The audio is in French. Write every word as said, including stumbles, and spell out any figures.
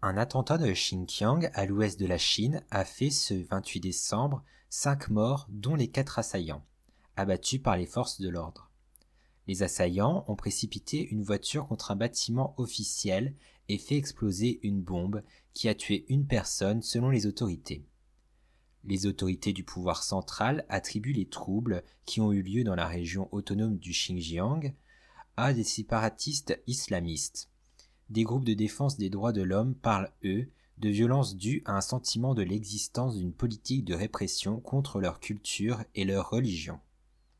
Un attentat de Xinjiang, à l'ouest de la Chine, a fait ce vingt-huit décembre cinq morts, dont les quatre assaillants, abattus par les forces de l'ordre. Les assaillants ont précipité une voiture contre un bâtiment officiel et fait exploser une bombe qui a tué une personne selon les autorités. Les autorités du pouvoir central attribuent les troubles qui ont eu lieu dans la région autonome du Xinjiang à des séparatistes islamistes. Des groupes de défense des droits de l'homme parlent, eux, de violences dues à un sentiment de l'existence d'une politique de répression contre leur culture et leur religion.